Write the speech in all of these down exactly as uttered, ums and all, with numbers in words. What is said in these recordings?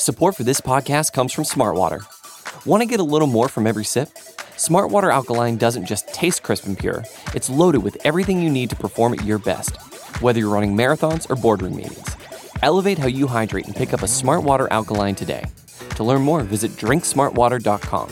Support for this podcast comes from Smartwater. Want to get a little more from every sip? Smartwater Alkaline doesn't just taste crisp and pure, it's loaded with everything you need to perform at your best, whether you're running marathons or boardroom meetings. Elevate how you hydrate and pick up a Smartwater Alkaline today. To learn more, visit drink smart water dot com.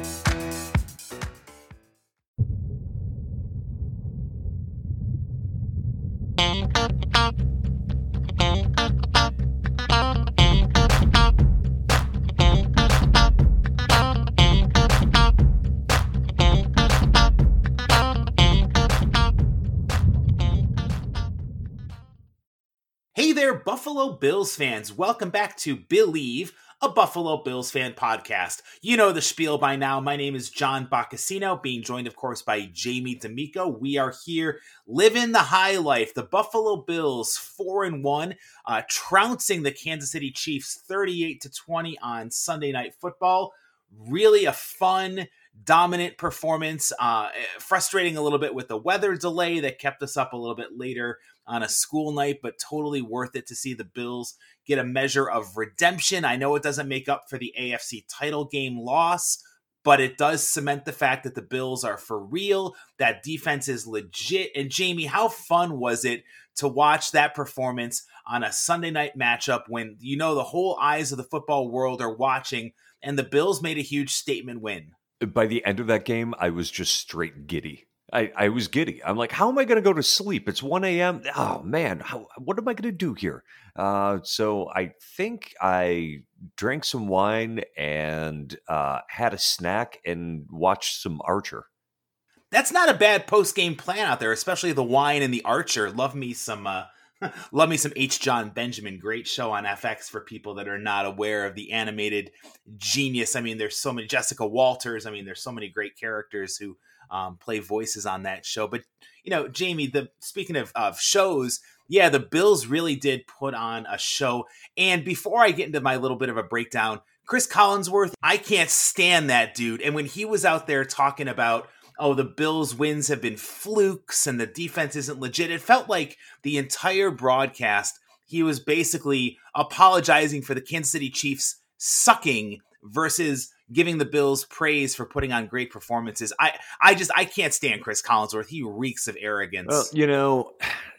Hey there, Buffalo Bills fans. Welcome back to Believe, a Buffalo Bills fan podcast. You know the spiel by now. My name is John Boccacino, being joined, of course, by Jamie D'Amico. We are here living the high life. The Buffalo Bills, four and one, uh, trouncing the Kansas City Chiefs thirty-eight to twenty on Sunday Night Football. Really a fun, dominant performance. Uh, frustrating a little bit with the weather delay that kept us up a little bit later on a school night, but totally worth it to see the Bills get a measure of redemption. I know it doesn't make up for the A F C title game loss, but it does cement the fact that the Bills are for real. That defense is legit. And Jamie, how fun was it to watch that performance on a Sunday night matchup when, you know, the whole eyes of the football world are watching, and the Bills made a huge statement win? By the end of that game, I was just straight giddy. I, I was giddy. I'm like, how am I going to go to sleep? It's one a.m. Oh, man, how, what am I going to do here? Uh, so I think I drank some wine and uh, had a snack and watched some Archer. That's not a bad post-game plan out there, especially the wine and the Archer. Love me some... Uh... Love me some H. John Benjamin. Great show on F X for people that are not aware of the animated genius. I mean, there's so many Jessica Walters. I mean, there's so many great characters who um, play voices on that show. But, you know, Jamie, the speaking of, of shows, yeah, the Bills really did put on a show. And before I get into my little bit of a breakdown, Chris Collinsworth, I can't stand that dude. And when he was out there talking about, oh, the Bills' wins have been flukes and the defense isn't legit, it felt like the entire broadcast, he was basically apologizing for the Kansas City Chiefs sucking versus giving the Bills praise for putting on great performances. I, I just, I can't stand Chris Collinsworth. He reeks of arrogance. Well, you know,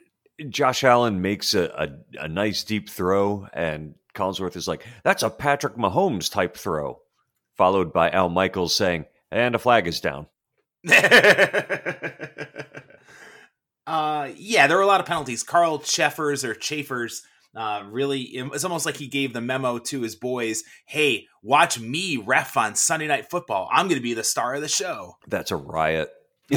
Josh Allen makes a, a, a nice deep throw, and Collinsworth is like, that's a Patrick Mahomes type throw, followed by Al Michaels saying, and a flag is down. uh, yeah, there were a lot of penalties. Carl Cheffers or Chafers, uh, really, it's almost like he gave the memo to his boys. Hey, watch me ref on Sunday Night Football. I'm going to be the star of the show. That's a riot.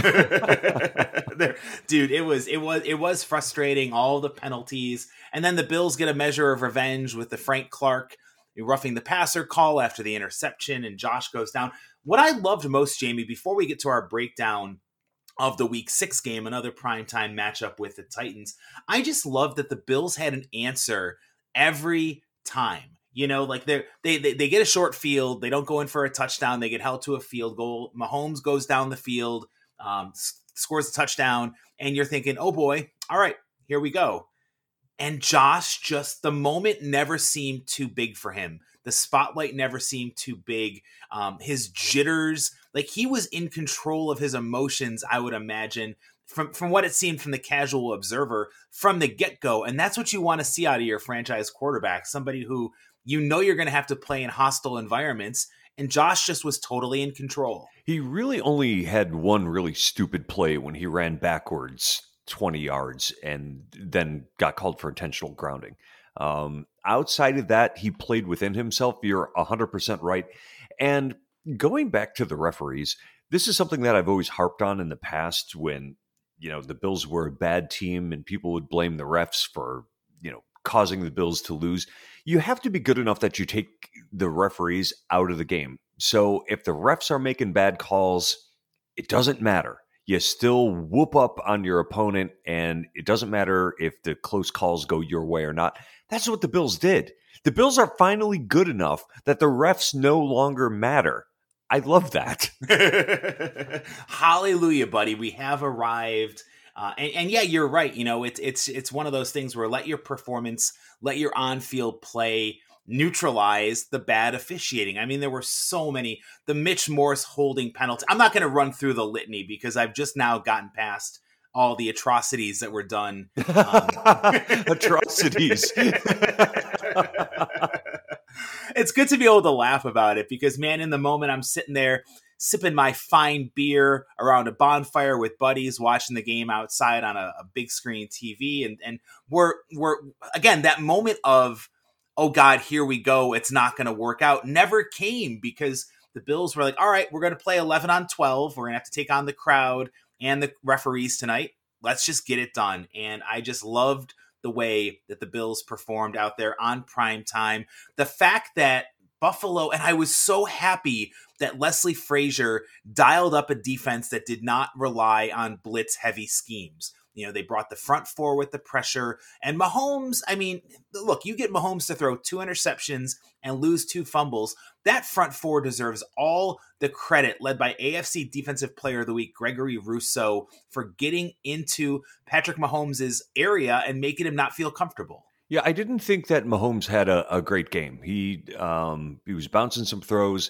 there, dude, it was, it was, it was frustrating. All the penalties. And then the Bills get a measure of revenge with the Frank Clark roughing the passer call after the interception, and Josh goes down. What I loved most, Jamie, before we get to our breakdown of the week six game, another primetime matchup with the Titans, I just love that the Bills had an answer every time. You know, like they they they get a short field, they don't go in for a touchdown, they get held to a field goal. Mahomes goes down the field, um, scores a touchdown, and you're thinking, oh boy, all right, here we go. And Josh, just the moment never seemed too big for him. The spotlight never seemed too big. Um, his jitters, like he was in control of his emotions, I would imagine, from, from what it seemed from the casual observer from the get-go. And that's what you want to see out of your franchise quarterback, somebody who you know you're going to have to play in hostile environments. And Josh just was totally in control. He really only had one really stupid play when he ran backwards twenty yards and then got called for intentional grounding. Um, outside of that, he played within himself. You're one hundred percent right. And going back to the referees, this is something that I've always harped on in the past when, you know, the Bills were a bad team and people would blame the refs for, you know, causing the Bills to lose. You have to be good enough that you take the referees out of the game. So if the refs are making bad calls, it doesn't matter. You still whoop up on your opponent, and it doesn't matter if the close calls go your way or not. That's what the Bills did. The Bills are finally good enough that the refs no longer matter. I love that. Hallelujah, buddy. We have arrived. Uh, and, and yeah, you're right. You know, it's it's it's one of those things where let your performance, let your on-field play neutralize the bad officiating. I mean, there were so many. The Mitch Morse holding penalty. I'm not going to run through the litany because I've just now gotten past all the atrocities that were done. Um, atrocities. It's good to be able to laugh about it because, man, in the moment I'm sitting there sipping my fine beer around a bonfire with buddies, watching the game outside on a, a big screen T V. And, and we're, we're, again, that moment of, oh God, here we go. It's not going to work out never came because the Bills were like, all right, we're going to play eleven on twelve. We're going to have to take on the crowd and the referees tonight. Let's just get it done. And I just loved the way that the Bills performed out there on prime time. The fact that Buffalo, and I was so happy that Leslie Frazier dialed up a defense that did not rely on blitz heavy schemes. You know, they brought the front four with the pressure. And Mahomes, I mean, look, you get Mahomes to throw two interceptions and lose two fumbles. That front four deserves all the credit, led by A F C Defensive Player of the Week, Gregory Rousseau, for getting into Patrick Mahomes' area and making him not feel comfortable. Yeah, I didn't think that Mahomes had a, a great game. He um, he was bouncing some throws.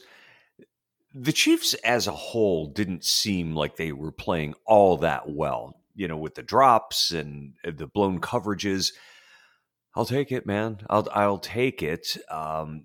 The Chiefs as a whole didn't seem like they were playing all that well, you know, with the drops and the blown coverages. I'll take it, man. I'll I'll take it. Um,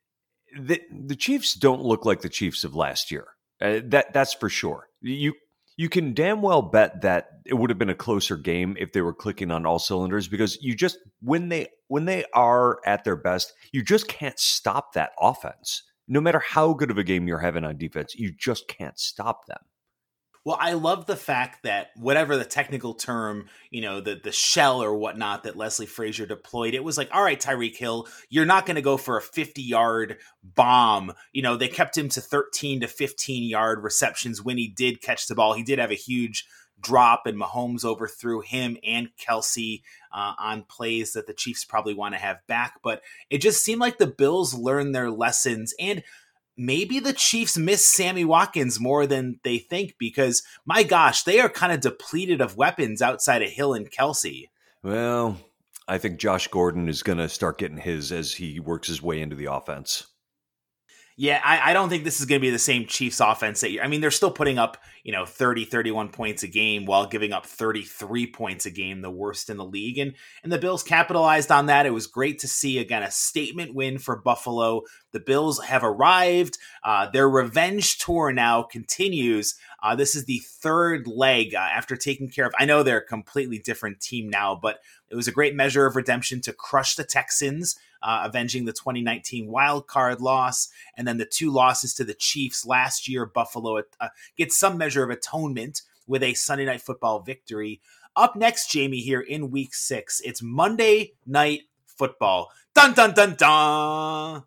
the the Chiefs don't look like the Chiefs of last year. Uh, that that's for sure. You you can damn well bet that it would have been a closer game if they were clicking on all cylinders, because you just when they when they are at their best, you just can't stop that offense. No matter how good of a game you're having on defense, you just can't stop them. Well, I love the fact that whatever the technical term, you know, the the shell or whatnot that Leslie Frazier deployed, it was like, all right, Tyreek Hill, you're not going to go for a fifty-yard bomb. You know, they kept him to thirteen to fifteen-yard receptions when he did catch the ball. He did have a huge drop, and Mahomes overthrew him and Kelsey uh, on plays that the Chiefs probably want to have back. But it just seemed like the Bills learned their lessons, and maybe the Chiefs miss Sammy Watkins more than they think, because my gosh, they are kind of depleted of weapons outside of Hill and Kelsey. Well, I think Josh Gordon is going to start getting his as he works his way into the offense. Yeah, I, I don't think this is going to be the same Chiefs offense that year. I mean, they're still putting up, you know, thirty, thirty-one points a game while giving up thirty-three points a game, the worst in the league. And, and the Bills capitalized on that. It was great to see, again, a statement win for Buffalo. The Bills have arrived. Uh, their revenge tour now continues. Uh, this is the third leg uh, after taking care of, I know they're a completely different team now, but it was a great measure of redemption to crush the Texans, uh, avenging the twenty nineteen wild card loss, and then the two losses to the Chiefs last year. Buffalo uh, gets some measure of atonement with a Sunday Night Football victory. Up next, Jamie, here in week six, it's Monday Night Football. Dun, dun, dun, dun.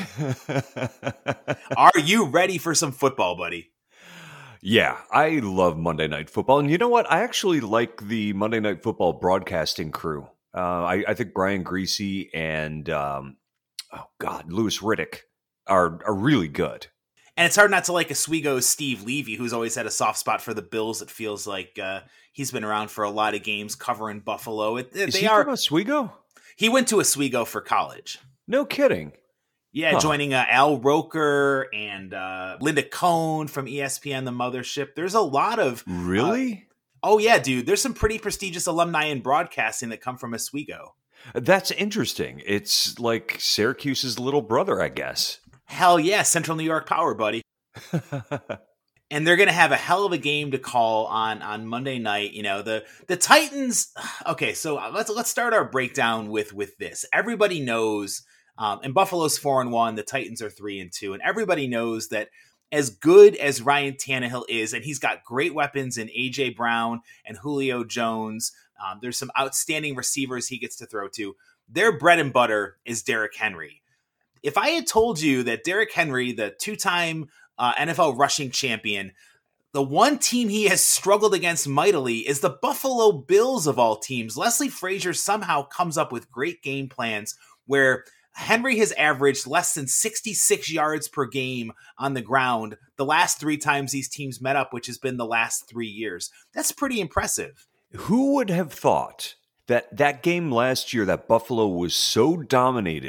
Are you ready for some football, buddy? Yeah, I love Monday Night Football. And you know what? I actually like the Monday Night Football broadcasting crew. Uh, I, I think Brian Greasy and, um, oh God, Louis Riddick are, are really good. And it's hard not to like Oswego's Steve Levy, who's always had a soft spot for the Bills. It feels like uh, he's been around for a lot of games covering Buffalo. It, Is they he are, from Oswego? He went to Oswego for college. No kidding. Yeah, huh. joining uh, Al Roker and uh, Linda Cohn from E S P N The Mothership. There's a lot of... Really? Uh, oh, yeah, dude. There's some pretty prestigious alumni in broadcasting that come from Oswego. That's interesting. It's like Syracuse's little brother, I guess. Hell yeah, Central New York power, buddy. And they're going to have a hell of a game to call on on Monday night. You know, the the Titans... Okay, so let's let's start our breakdown with, with this. Everybody knows... Um, and Buffalo's four and one, the Titans are three and two, and everybody knows that as good as Ryan Tannehill is, and he's got great weapons in A J Brown and Julio Jones. Um, there's some outstanding receivers he gets to throw to. Their bread and butter is Derrick Henry. If I had told you that Derrick Henry, the two-time uh, N F L rushing champion, the one team he has struggled against mightily is the Buffalo Bills of all teams, Leslie Frazier somehow comes up with great game plans where Henry has averaged less than sixty-six yards per game on the ground the last three times these teams met up, which has been the last three years. That's pretty impressive. Who would have thought that that game last year that Buffalo was so dominated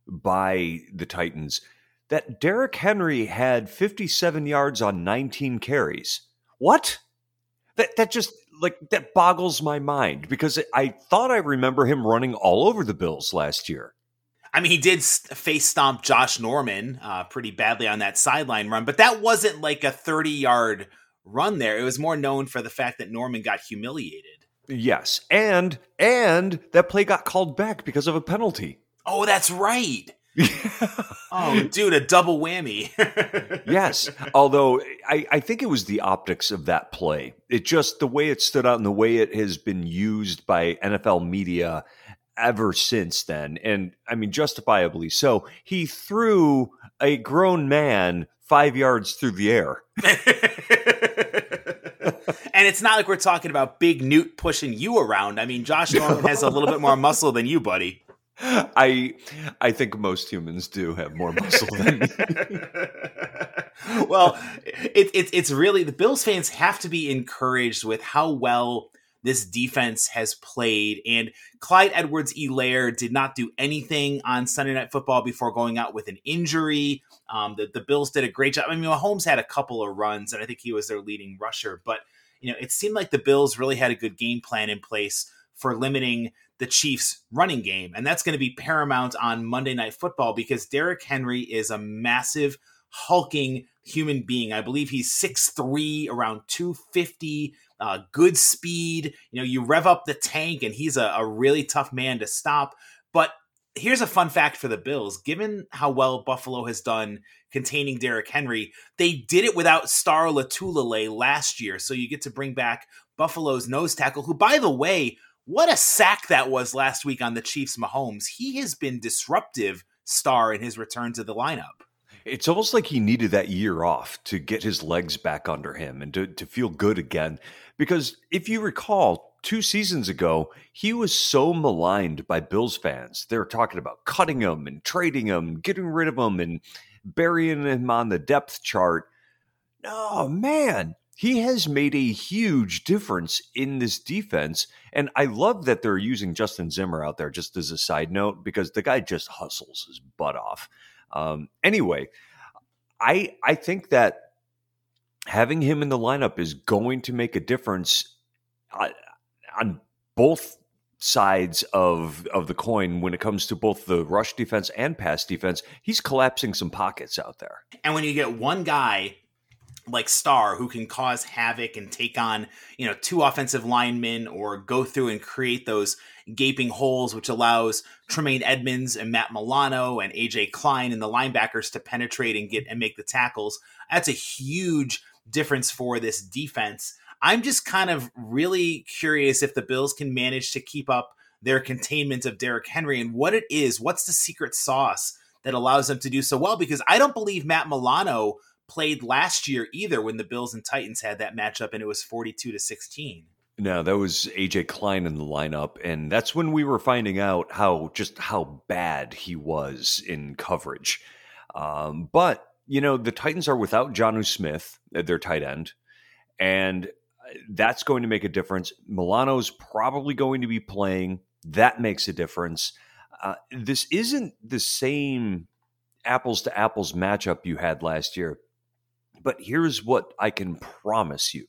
by the Titans that Derrick Henry had fifty-seven yards on nineteen carries. What? That that just like that boggles my mind because I thought I remember him running all over the Bills last year. I mean, he did face stomp Josh Norman uh, pretty badly on that sideline run, but that wasn't like a thirty-yard run there. It was more known for the fact that Norman got humiliated. Yes, and and that play got called back because of a penalty. Oh, that's right. Oh, dude, a double whammy. Yes, although I, I think it was the optics of that play. It just, the way it stood out and the way it has been used by N F L media ever since then. And I mean, justifiably so. He threw a grown man five yards through the air. And it's not like we're talking about Big Newt pushing you around. I mean, Josh Norman has a little bit more muscle than you, buddy. I I think most humans do have more muscle than me. Well, it, it, it's really, the Bills fans have to be encouraged with how well this defense has played. And Clyde Edwards-Helaire did not do anything on Sunday Night Football before going out with an injury. Um, the, the Bills did a great job. I mean, Mahomes had a couple of runs, and I think he was their leading rusher. But, you know, it seemed like the Bills really had a good game plan in place for limiting the Chiefs' running game. And that's going to be paramount on Monday Night Football because Derrick Henry is a massive, hulking human being. I believe he's six three, around two fifty, uh, good speed. You know, you rev up the tank and he's a, a really tough man to stop. But here's a fun fact for the Bills. Given how well Buffalo has done containing Derrick Henry, they did it without Star Lotulelei last year. So you get to bring back Buffalo's nose tackle, who, by the way, what a sack that was last week on the Chiefs' Mahomes. He has been disruptive, Star, in his return to the lineup. It's almost like he needed that year off to get his legs back under him and to, to feel good again. Because if you recall, two seasons ago, he was so maligned by Bills fans. They were talking about cutting him and trading him, getting rid of him and burying him on the depth chart. Oh, man. He has made a huge difference in this defense, and I love that they're using Justin Zimmer out there just as a side note because the guy just hustles his butt off. Um, anyway, I I think that having him in the lineup is going to make a difference on, on both sides of, of the coin when it comes to both the rush defense and pass defense. He's collapsing some pockets out there. And when you get one guy like Star, who can cause havoc and take on, you know, two offensive linemen or go through and create those gaping holes, which allows Tremaine Edmonds and Matt Milano and A J Klein and the linebackers to penetrate and get and make the tackles. That's a huge difference for this defense. I'm just kind of really curious if the Bills can manage to keep up their containment of Derrick Henry and what it is. What's the secret sauce that allows them to do so well? Because I don't believe Matt Milano played last year either when the Bills and Titans had that matchup and it was forty-two to sixteen. No, that was A J Klein in the lineup, and that's when we were finding out how just how bad he was in coverage. Um, but, you know, the Titans are without Jonnu Smith, their tight end, and that's going to make a difference. Milano's probably going to be playing. That makes a difference. Uh, this isn't the same apples to apples matchup you had last year. But here's what I can promise you.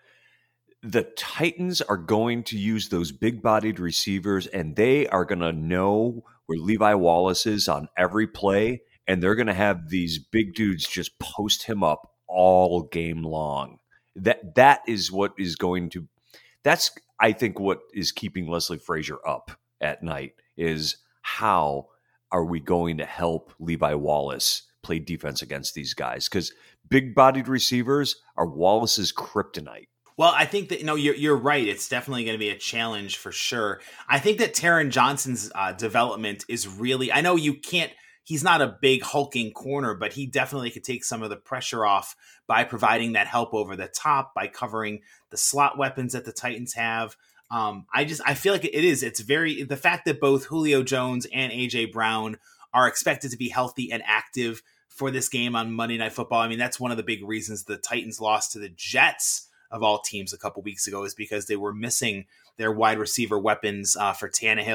The Titans are going to use those big-bodied receivers, and they are going to know where Levi Wallace is on every play, and they're going to have these big dudes just post him up all game long. That That is what is going to – that's, I think, what is keeping Leslie Frazier up at night is how are we going to help Levi Wallace play defense against these guys? Because – big-bodied receivers are Wallace's kryptonite. Well, I think that, you know, you're, you're right. It's definitely going to be a challenge for sure. I think that Taron Johnson's uh, development is really, I know you can't, he's not a big hulking corner, but he definitely could take some of the pressure off by providing that help over the top, by covering the slot weapons that the Titans have. Um, I just, I feel like it is, it's very, the fact that both Julio Jones and A J Brown are expected to be healthy and active for this game on Monday Night Football. I mean, that's one of the big reasons the Titans lost to the Jets of all teams a couple weeks ago is because they were missing their wide receiver weapons uh, for Tannehill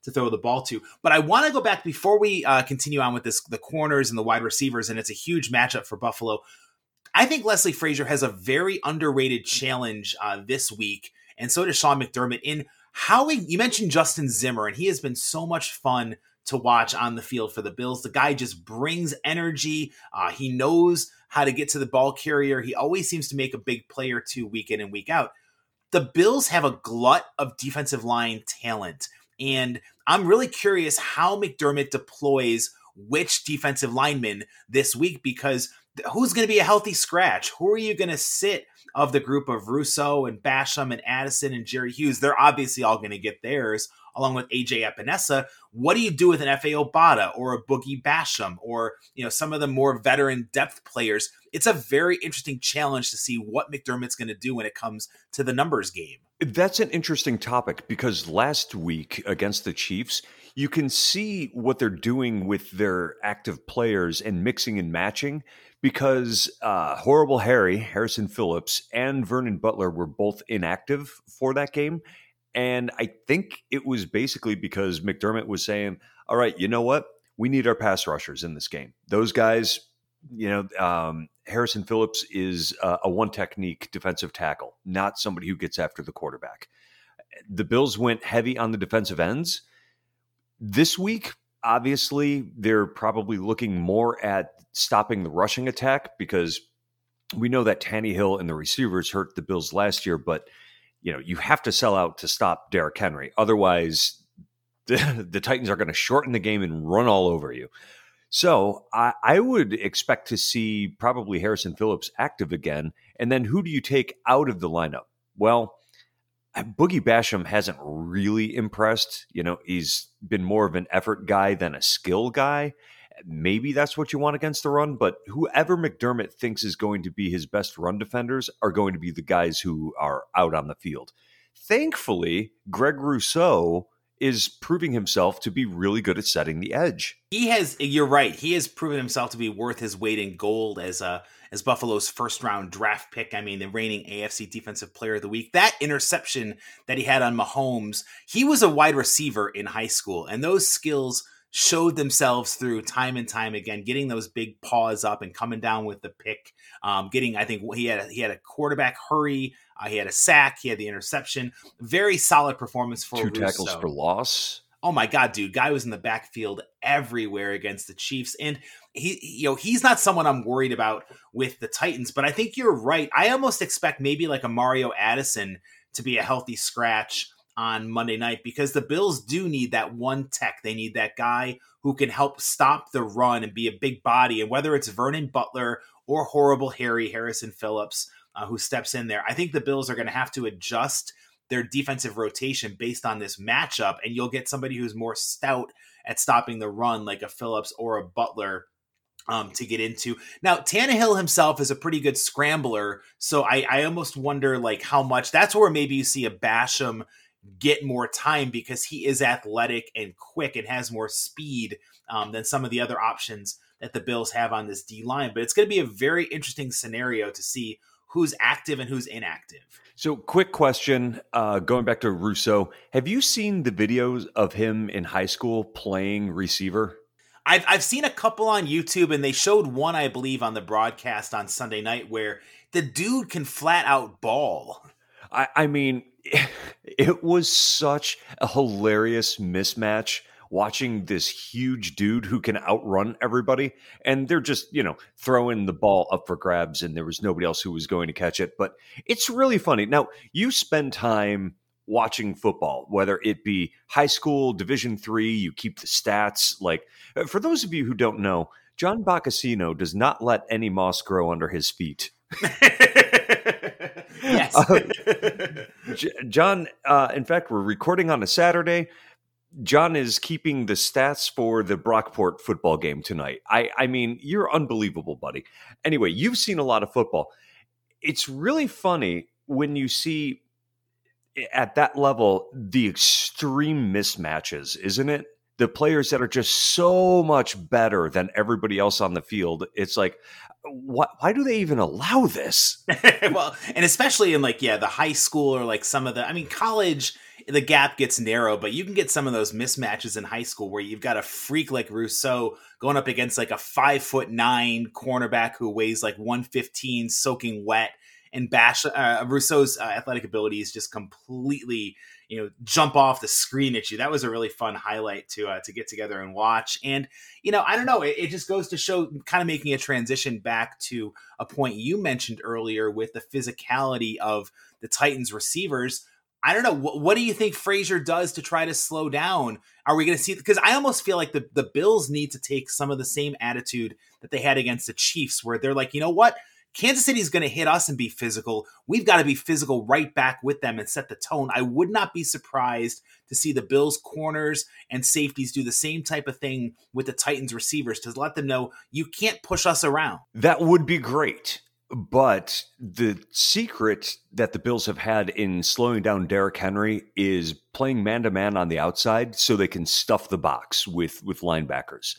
to throw the ball to. But I want to go back before we uh, continue on with this, the corners and the wide receivers, and it's a huge matchup for Buffalo. I think Leslie Frazier has a very underrated challenge uh, this week, and so does Sean McDermott. In how he, you mentioned Justin Zimmer, and he has been so much fun to watch on the field for the Bills. The guy just brings energy. Uh, he knows how to get to the ball carrier. He always seems to make a big play or two week in and week out. The Bills have a glut of defensive line talent, and I'm really curious how McDermott deploys which defensive lineman this week, because who's going to be a healthy scratch? Who are you going to sit of the group of Rousseau and Basham and Addison and Jerry Hughes? They're obviously all going to get theirs, along with A J Epinesa. What do you do with an F A Obata or a Boogie Basham or, you know, some of the more veteran depth players? It's a very interesting challenge to see what McDermott's going to do when it comes to the numbers game. That's an interesting topic, because last week against the Chiefs, you can see what they're doing with their active players and mixing and matching, because uh, Horrible Harry, Harrison Phillips, and Vernon Butler were both inactive for that game. And I think it was basically because McDermott was saying, all right, you know what? We need our pass rushers in this game. Those guys, you know, um, Harrison Phillips is uh, a one technique defensive tackle, not somebody who gets after the quarterback. The Bills went heavy on the defensive ends. This week, obviously, they're probably looking more at stopping the rushing attack, because we know that Tannehill and the receivers hurt the Bills last year, but you know, you have to sell out to stop Derrick Henry. Otherwise, the, the Titans are going to shorten the game and run all over you. So I, I would expect to see probably Harrison Phillips active again. And then who do you take out of the lineup? Well, Boogie Basham hasn't really impressed. You know, he's been more of an effort guy than a skill guy. Maybe that's what you want against the run, but whoever McDermott thinks is going to be his best run defenders are going to be the guys who are out on the field. Thankfully, Greg Rousseau is proving himself to be really good at setting the edge. He has, you're right, he has proven himself to be worth his weight in gold as a as Buffalo's first round draft pick. I mean, the reigning A F C Defensive Player of the Week. That interception that he had on Mahomes, he was a wide receiver in high school, and those skills showed themselves through time and time again, getting those big paws up and coming down with the pick. Um, getting, I think he had a, he had a quarterback hurry, uh, he had a sack, he had the interception. Very solid performance for two Rousseau. Tackles for loss. Oh my God, dude! Guy was in the backfield everywhere against the Chiefs, and he, you know, he's not someone I'm worried about with the Titans. But I think you're right. I almost expect maybe like a Mario Addison to be a healthy scratch on Monday night, because the Bills do need that one tech. They need that guy who can help stop the run and be a big body. And whether it's Vernon Butler or Horrible Harry, Harrison Phillips, uh, who steps in there, I think the Bills are going to have to adjust their defensive rotation based on this matchup. And you'll get somebody who's more stout at stopping the run, like a Phillips or a Butler, um, to get into. Now, Tannehill himself is a pretty good scrambler. So I, I almost wonder like how much that's where maybe you see a Basham get more time, because he is athletic and quick and has more speed um, than some of the other options that the Bills have on this D line. But it's going to be a very interesting scenario to see who's active and who's inactive. So quick question, uh, going back to Rousseau, have you seen the videos of him in high school playing receiver? I've, I've seen a couple on YouTube, and they showed one, I believe, on the broadcast on Sunday night, where the dude can flat out ball. I, I mean, it was such a hilarious mismatch watching this huge dude who can outrun everybody, and they're just, you know, throwing the ball up for grabs, and there was nobody else who was going to catch it. But it's really funny. Now, you spend time watching football, whether it be high school, Division three, you keep the stats. Like, for those of you who don't know, John Boccacino does not let any moss grow under his feet. Yes. uh, J- John, uh, in fact, we're recording on a Saturday. John is keeping the stats for the Brockport football game tonight. I, I mean, you're unbelievable, buddy. Anyway, you've seen a lot of football. It's really funny when you see at that level the extreme mismatches, isn't it? The players that are just so much better than everybody else on the field. It's like, why, why do they even allow this? Well, and especially in like, yeah, the high school or like some of the, I mean, college, the gap gets narrow, but you can get some of those mismatches in high school where you've got a freak like Rousseau going up against like a five foot nine cornerback who weighs like one fifteen, soaking wet, and Bash uh, Rousseau's uh, athletic abilities just completely, you know, jump off the screen at you. That was a really fun highlight to uh, to get together and watch. And, you know, I don't know, it, it just goes to show, kind of making a transition back to a point you mentioned earlier with the physicality of the Titans receivers. I don't know. What, what do you think Frazier does to try to slow down? Are we going to see? Because I almost feel like the, the Bills need to take some of the same attitude that they had against the Chiefs, where they're like, you know what? Kansas City is going to hit us and be physical. We've got to be physical right back with them and set the tone. I would not be surprised to see the Bills corners and safeties do the same type of thing with the Titans receivers to let them know you can't push us around. That would be great. But the secret that the Bills have had in slowing down Derrick Henry is playing man-to-man on the outside so they can stuff the box with, with linebackers.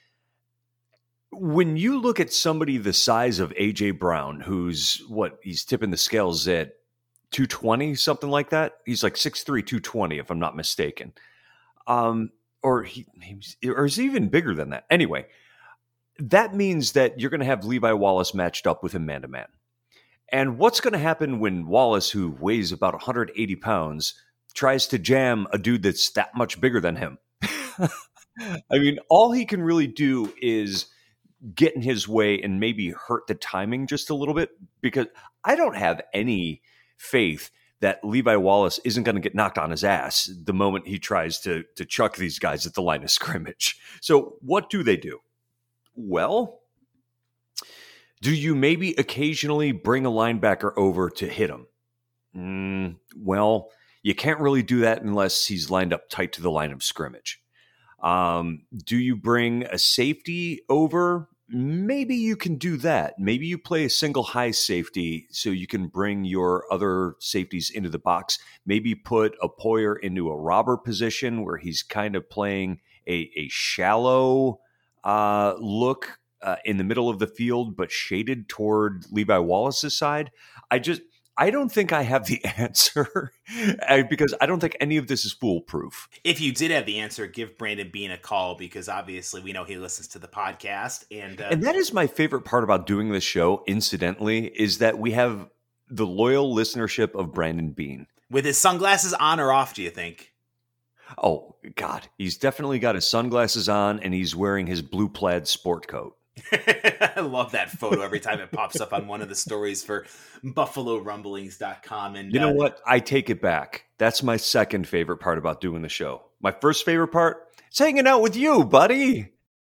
When you look at somebody the size of A J Brown, who's, what, he's tipping the scales at two twenty, something like that? He's like six three, two twenty, if I'm not mistaken. Um, or, he, or is he even bigger than that? Anyway, that means that you're going to have Levi Wallace matched up with him man-to-man. And what's going to happen when Wallace, who weighs about one hundred eighty pounds, tries to jam a dude that's that much bigger than him? I mean, all he can really do is get in his way and maybe hurt the timing just a little bit, because I don't have any faith that Levi Wallace isn't going to get knocked on his ass the moment he tries to, to chuck these guys at the line of scrimmage. So what do they do? Well, do you maybe occasionally bring a linebacker over to hit him? Mm, well, you can't really do that unless he's lined up tight to the line of scrimmage. Um, do you bring a safety over? Maybe you can do that. Maybe you play a single high safety so you can bring your other safeties into the box. Maybe put a Poyer into a robber position where he's kind of playing a, a shallow uh, look uh, in the middle of the field, but shaded toward Levi Wallace's side. I just... I don't think I have the answer because I don't think any of this is foolproof. If you did have the answer, give Brandon Beane a call, because obviously we know he listens to the podcast. And uh, and that is my favorite part about doing this show, incidentally, is that we have the loyal listenership of Brandon Beane. With his sunglasses on or off, do you think? Oh, God. He's definitely got his sunglasses on, and he's wearing his blue plaid sport coat. I love that photo every time it pops up on one of the stories for buffalo rumblings dot com. And you know uh, what? I take it back. That's my second favorite part about doing the show. My first favorite part is hanging out with you, buddy.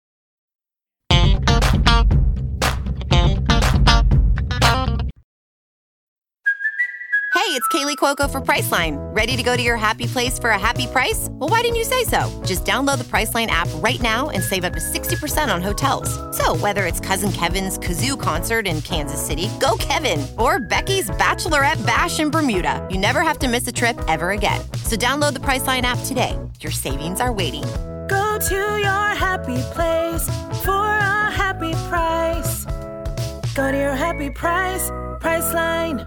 Hey, it's Kaylee Cuoco for Priceline. Ready to go to your happy place for a happy price? Well, why didn't you say so? Just download the Priceline app right now and save up to sixty percent on hotels. So whether it's Cousin Kevin's Kazoo Concert in Kansas City, go Kevin, or Becky's Bachelorette Bash in Bermuda, you never have to miss a trip ever again. So download the Priceline app today. Your savings are waiting. Go to your happy place for a happy price. Go to your happy price, Priceline.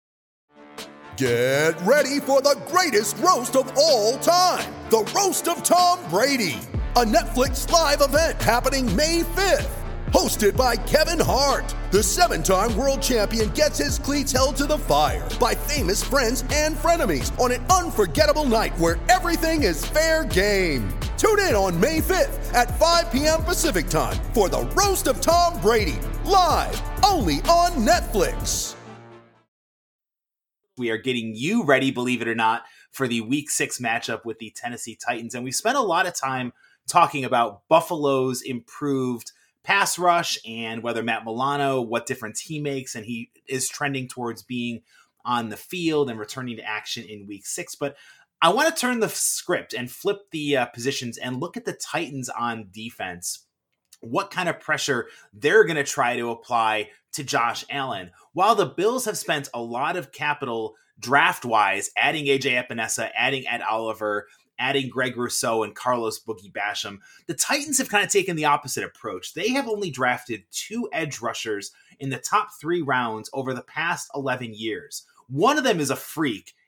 Get ready for the greatest roast of all time, the Roast of Tom Brady, a Netflix live event happening May fifth. Hosted by Kevin Hart, the seven-time world champion gets his cleats held to the fire by famous friends and frenemies on an unforgettable night where everything is fair game. Tune in on May fifth at five p.m. Pacific time for the Roast of Tom Brady, live only on Netflix. We are getting you ready, believe it or not, for the week six matchup with the Tennessee Titans. And we spent a lot of time talking about Buffalo's improved pass rush and whether Matt Milano, what difference he makes. And he is trending towards being on the field and returning to action in week six. But I want to turn the script and flip the uh, positions and look at the Titans on defense. What kind of pressure they're going to try to apply to Josh Allen. While the Bills have spent a lot of capital draft-wise, adding A J Epinesa, adding Ed Oliver, adding Greg Rousseau and Carlos Boogie Basham, the Titans have kind of taken the opposite approach. They have only drafted two edge rushers in the top three rounds over the past eleven years. One of them is a freak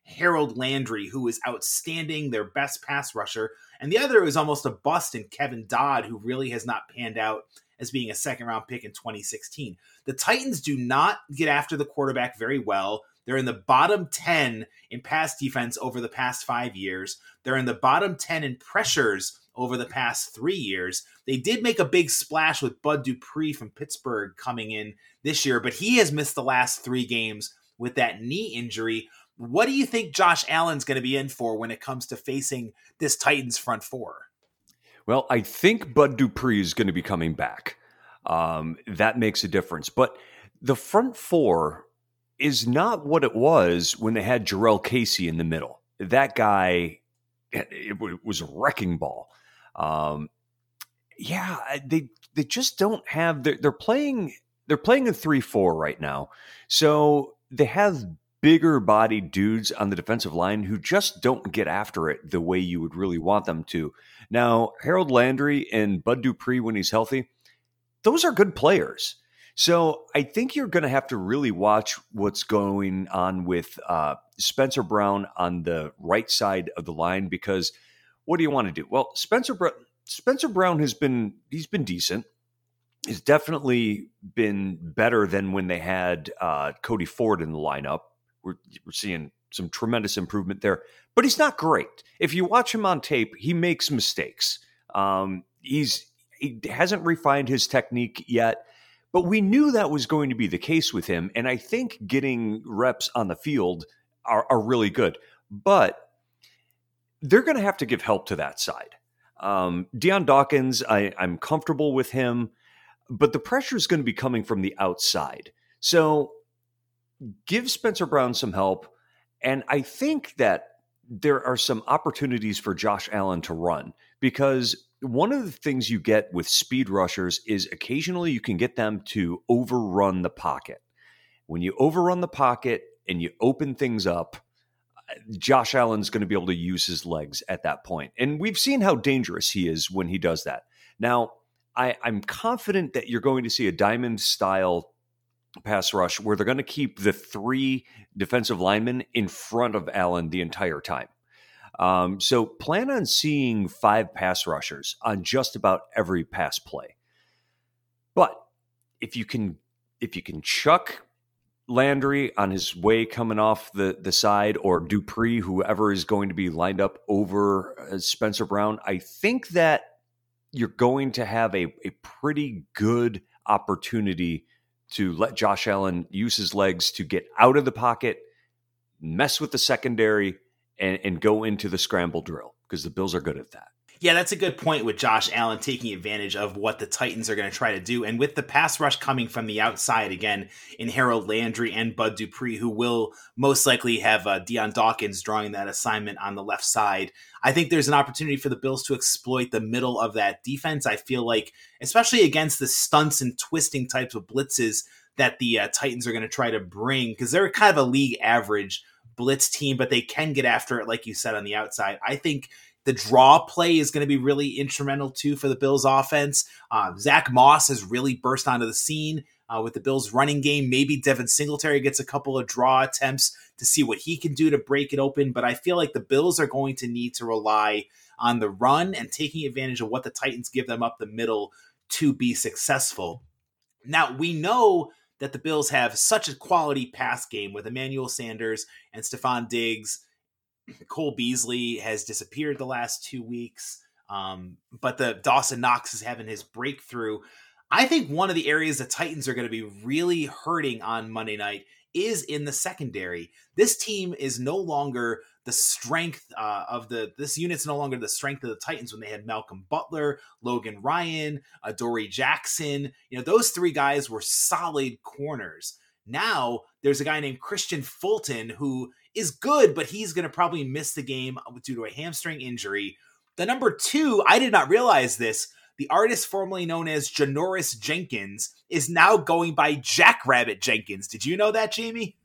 Harold Landry, who is outstanding, their best pass rusher. And the other is almost a bust in Kevin Dodd, who really has not panned out as being a second round pick in twenty sixteen. The Titans do not get after the quarterback very well. They're in the bottom ten in pass defense over the past five years. They're in the bottom ten in pressures over the past three years. They did make a big splash with Bud Dupree from Pittsburgh coming in this year, but he has missed the last three games with that knee injury. What do you think Josh Allen's going to be in for when it comes to facing this Titans front four? Well, I think Bud Dupree is going to be coming back. Um, that makes a difference. But the front four is not what it was when they had Jarrell Casey in the middle. That guy, it was a wrecking ball. Um, yeah, they they just don't have. They're, they're playing. They're playing a three four right now, so they have bigger bodied dudes on the defensive line who just don't get after it the way you would really want them to. Now, Harold Landry and Bud Dupree, when he's healthy, those are good players. So I think you're going to have to really watch what's going on with uh, Spencer Brown on the right side of the line, because what do you want to do? Well, Spencer Br- Spencer Brown has been he's been decent. He's definitely been better than when they had uh, Cody Ford in the lineup. We're, we're seeing some tremendous improvement there, but he's not great. If you watch him on tape, he makes mistakes. Um, he's he hasn't refined his technique yet. But we knew that was going to be the case with him, and I think getting reps on the field are, are really good. But they're going to have to give help to that side. Um, Deion Dawkins, I, I'm comfortable with him, but the pressure is going to be coming from the outside. So give Spencer Brown some help, and I think that there are some opportunities for Josh Allen to run, because one of the things you get with speed rushers is occasionally you can get them to overrun the pocket. When you overrun the pocket and you open things up, Josh Allen's going to be able to use his legs at that point. And we've seen how dangerous he is when he does that. Now, I, I'm confident that you're going to see a diamond style pass rush where they're going to keep the three defensive linemen in front of Allen the entire time. Um, so plan on seeing five pass rushers on just about every pass play. But if you can, if you can chuck Landry on his way coming off the, the side, or Dupree, whoever is going to be lined up over uh, Spencer Brown, I think that you're going to have a, a pretty good opportunity to let Josh Allen use his legs to get out of the pocket, mess with the secondary, And, and go into the scramble drill, because the Bills are good at that. Yeah, that's a good point with Josh Allen taking advantage of what the Titans are going to try to do. And with the pass rush coming from the outside, again, in Harold Landry and Bud Dupree, who will most likely have uh, Deion Dawkins drawing that assignment on the left side, I think there's an opportunity for the Bills to exploit the middle of that defense. I feel like, especially against the stunts and twisting types of blitzes that the uh, Titans are going to try to bring, because they're kind of a league average blitz team, but they can get after it, like you said, on the outside. I think the draw play is going to be really instrumental too for the Bills offense. Uh, Zach Moss has really burst onto the scene uh, with the Bills running game. Maybe Devin Singletary gets a couple of draw attempts to see what he can do to break it open. But I feel like the Bills are going to need to rely on the run and taking advantage of what the Titans give them up the middle to be successful. Now, we know that the Bills have such a quality pass game with Emmanuel Sanders and Stephon Diggs. Cole Beasley has disappeared the last two weeks, um, but the Dawson Knox is having his breakthrough. I think one of the areas the Titans are going to be really hurting on Monday night is in the secondary. This team is no longer the strength uh, of the, this unit's no longer the strength of the Titans when they had Malcolm Butler, Logan Ryan, Adoree Jackson. You know, those three guys were solid corners. Now there's a guy named Christian Fulton who is good, but he's going to probably miss the game due to a hamstring injury. The number two, I did not realize this. The artist formerly known as Janoris Jenkins is now going by Jackrabbit Jenkins. Did you know that, Jamie?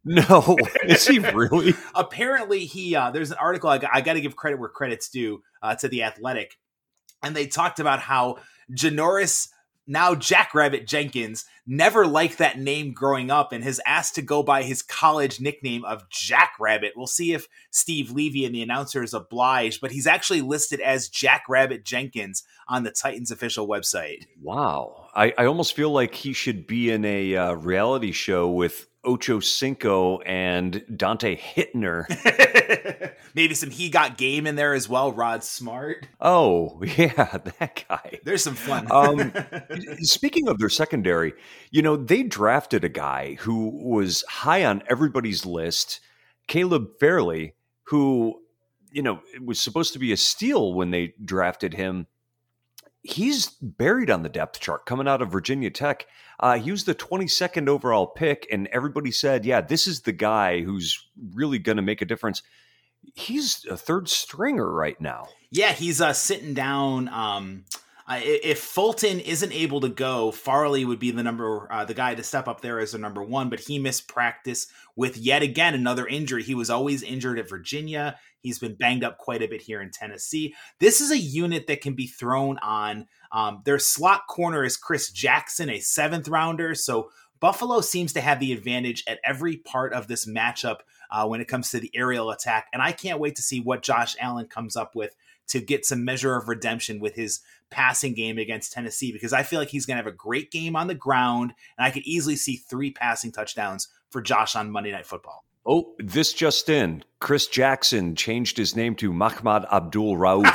No, is he really? Apparently, he. Uh, there's an article, I, I got to give credit where credit's due, uh, to The Athletic. And they talked about how Janoris now Jackrabbit Jenkins never liked that name growing up and has asked to go by his college nickname of Jackrabbit. We'll see if Steve Levy and the announcers oblige, but he's actually listed as Jackrabbit Jenkins on the Titans official website. Wow. I, I almost feel like he should be in a uh, reality show with Ocho Cinco and Dante Hittner. Maybe some He Got Game in there as well, Rod Smart. Oh, yeah, that guy. There's some fun. um, speaking of their secondary, you know, they drafted a guy who was high on everybody's list, Caleb Fairley, who, you know, was supposed to be a steal when they drafted him. He's buried on the depth chart coming out of Virginia Tech. Uh, he was the twenty-second overall pick, and everybody said, yeah, this is the guy who's really going to make a difference. He's a third stringer right now. Yeah, he's uh, sitting down. Um, uh, if Fulton isn't able to go, Farley would be the number, uh, the guy to step up there as the number one, but he missed practice with yet again another injury. He was always injured at Virginia. He's been banged up quite a bit here in Tennessee. This is a unit that can be thrown on. Um, their slot corner is Chris Jackson, a seventh rounder. So Buffalo seems to have the advantage at every part of this matchup uh, when it comes to the aerial attack. And I can't wait to see what Josh Allen comes up with to get some measure of redemption with his passing game against Tennessee, because I feel like he's going to have a great game on the ground. And I could easily see three passing touchdowns for Josh on Monday Night Football. Oh, this just in. Chris Jackson changed his name to Mahmoud Abdul Rauf.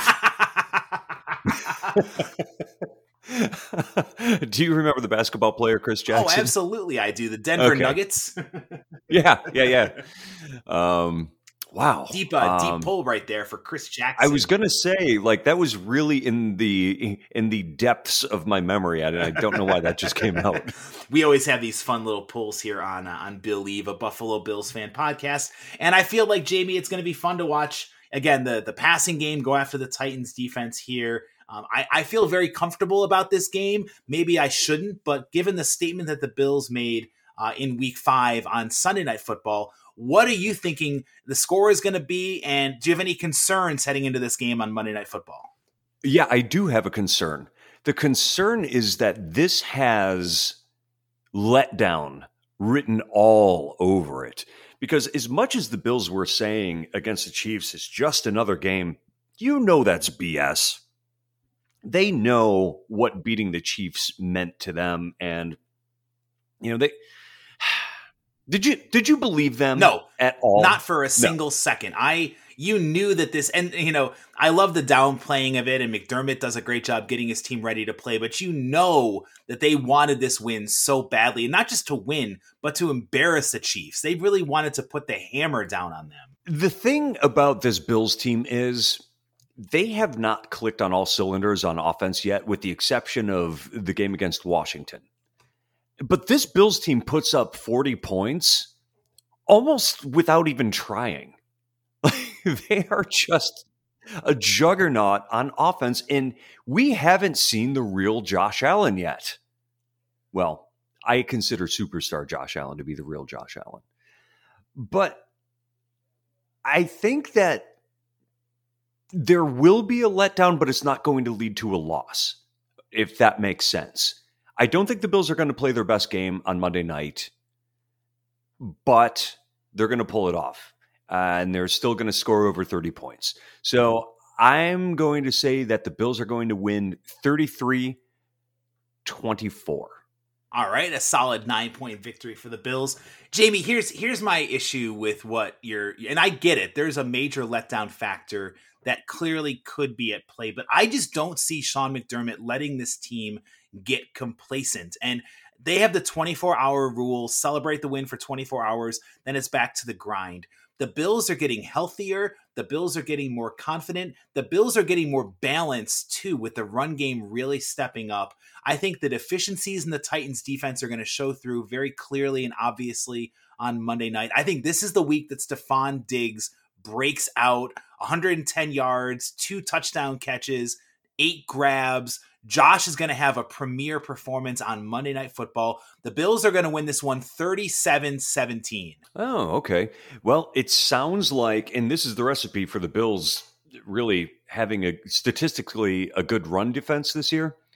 Do you remember the basketball player Chris Jackson? Oh, absolutely, I do. The Denver okay. Nuggets. yeah, yeah, yeah. Um, wow, deep, uh, um, deep pull right there for Chris Jackson. I was gonna say, like, that was really in the in the depths of my memory. I, I don't know why that just came out. We always have these fun little pulls here on uh, on Believe, a Buffalo Bills fan podcast, and I feel like, Jamie, it's going to be fun to watch. Again, the the passing game, go after the Titans defense here. Um, I, I feel very comfortable about this game. Maybe I shouldn't, but given the statement that the Bills made uh, in week five on Sunday Night Football, what are you thinking the score is going to be? And do you have any concerns heading into this game on Monday Night Football? Yeah, I do have a concern. The concern is that this has letdown written all over it. Because as much as the Bills were saying against the Chiefs, it's just another game, you know that's B S. They know what beating the Chiefs meant to them, and you know they did you did you believe them? No, at all, not for a single no. second. I you knew that this, and you know I love the downplaying of it, and McDermott does a great job getting his team ready to play. But you know that they wanted this win so badly, and not just to win, but to embarrass the Chiefs. They really wanted to put the hammer down on them. The thing about this Bills team is, they have not clicked on all cylinders on offense yet, with the exception of the game against Washington. But this Bills team puts up forty points almost without even trying. They are just a juggernaut on offense, and we haven't seen the real Josh Allen yet. Well, I consider superstar Josh Allen to be the real Josh Allen. But I think that there will be a letdown, but it's not going to lead to a loss, if that makes sense. I don't think the Bills are going to play their best game on Monday night, but they're going to pull it off, uh, and they're still going to score over thirty points. So I'm going to say that the Bills are going to win thirty-three twenty-four. All right, a solid nine-point victory for the Bills. Jamie, here's here's my issue with what you're, and I get it. There's a major letdown factor that clearly could be at play, but I just don't see Sean McDermott letting this team get complacent. And they have the twenty-four hour rule, celebrate the win for twenty-four hours, then it's back to the grind. The Bills are getting healthier. The Bills are getting more confident. The Bills are getting more balanced too, with the run game really stepping up. I think the deficiencies in the Titans defense are going to show through very clearly and obviously on Monday night. I think this is the week that Stephon Diggs breaks out, one hundred ten yards, two touchdown catches, eight grabs. Josh is going to have a premier performance on Monday Night Football. The Bills are going to win this one thirty-seven seventeen. Oh, okay. Well, it sounds like, and this is the recipe for the Bills really having a statistically a good run defense this year.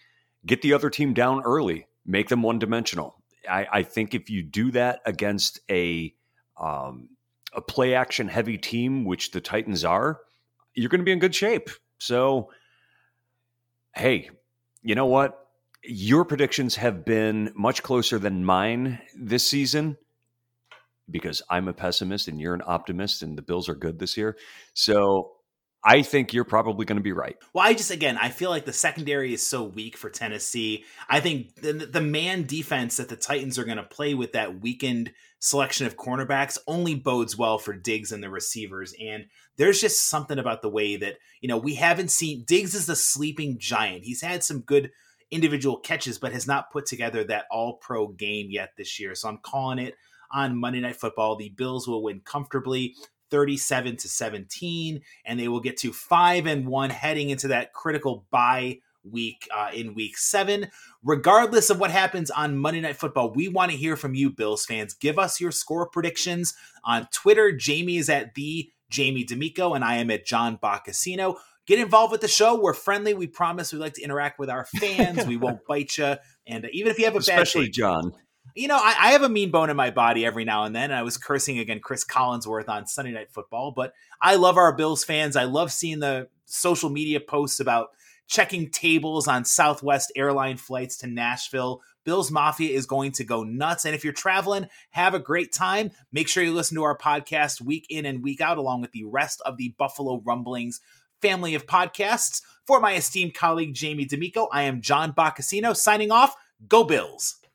get the other team down early, make them one-dimensional. I, I think if you do that against a um, a play-action heavy team, which the Titans are, you're going to be in good shape. So, hey, you know what? Your predictions have been much closer than mine this season because I'm a pessimist and you're an optimist and the Bills are good this year. So I think you're probably going to be right. Well, I just, again, I feel like the secondary is so weak for Tennessee. I think the, the man defense that the Titans are going to play with that weakened selection of cornerbacks only bodes well for Diggs and the receivers. And there's just something about the way that, you know, we haven't seen Diggs is the sleeping giant. He's had some good individual catches, but has not put together that all-pro game yet this year. So I'm calling it on Monday Night Football. The Bills will win comfortably, thirty-seven to seventeen, and they will get to five and one heading into that critical bye week uh, in week seven. Regardless of what happens on Monday Night Football, we want to hear from you, Bills fans. Give us your score predictions on Twitter. Jamie is at the Jamie D'Amico, and I am at John Boccacino. Get involved with the show. We're friendly. We promise we like to interact with our fans. We won't bite you. And uh, even if you have a bad Especially take, John. You know, I, I have a mean bone in my body every now and then. I was cursing against Chris Collinsworth on Sunday Night Football, but I love our Bills fans. I love seeing the social media posts about checking tables on Southwest airline flights to Nashville. Bills Mafia is going to go nuts. And if you're traveling, have a great time. Make sure you listen to our podcast week in and week out, along with the rest of the Buffalo Rumblings family of podcasts. For my esteemed colleague, Jamie D'Amico, I am John Boccacino signing off. Go Bills.